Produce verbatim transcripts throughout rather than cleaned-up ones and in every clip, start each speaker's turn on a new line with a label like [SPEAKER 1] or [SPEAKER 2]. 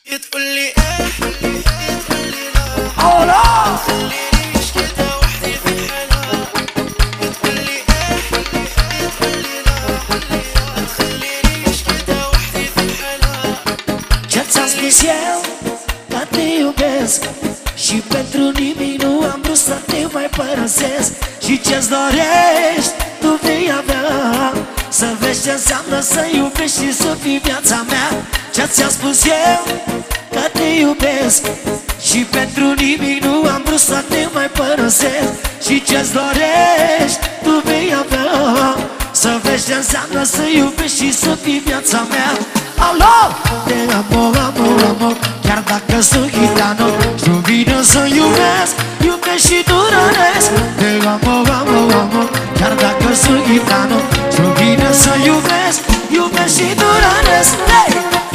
[SPEAKER 1] تقولي ايه تقولي لا
[SPEAKER 2] لا
[SPEAKER 1] خلينيش كده وحدي في حالها تقولي ايه تقولي لا خلينيش كده وحدي في حالها.
[SPEAKER 2] Ce-ți-am spus eu, că te iubesc și pentru nimic nu am vrut să te mai părăsesc. Și ce-ți dorești, tu vei avea, să vezi ce înseamnă să iubești și să fii viața mea. Ce-ți-am spus eu, că te iubesc și pentru nimic nu am vrut să te mai părăsesc. Și ce-ți dorești, tu vei avea, să vezi ce înseamnă să iubești și să fii viața mea. Alo! Te amo, amo, amo, chiar dacă sunt gitano, știu bine să iubesc, iubesc și nu rănesc. Te amo, amo, amo, chiar dacă sunt gitano, știu bine să iubesc, iubesc și nu rănesc. Hey!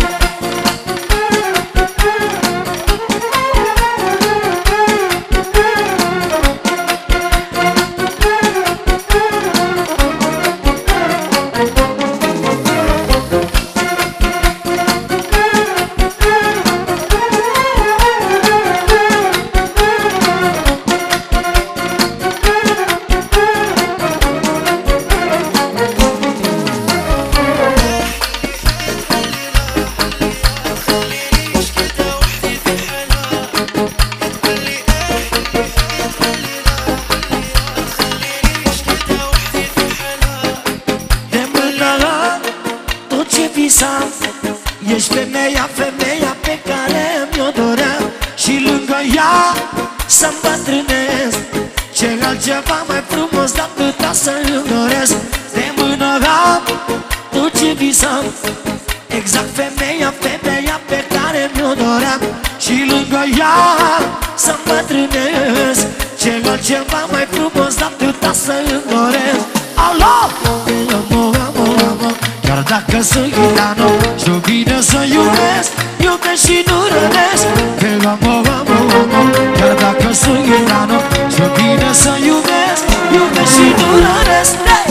[SPEAKER 2] Ești femeia, femeia pe care mi-o doream și lângă ea să-mi bătrânesc. Ce altceva mai frumos de atâta să-mi doresc. De mână am tot ce visam, exact femeia, femeia pe care mi-o doream și lângă ea să-mi bătrânesc. Ce altceva mai frumos de atâta să-mi doresc. Alo! Amo, amo, amo, chiar dacă sunt gitano, știu bine să iubesc, iubesc și nu rănesc. Te amo, amo, amo, chiar dacă sunt gitano, știu bine să iubesc, iubesc și nu rănesc.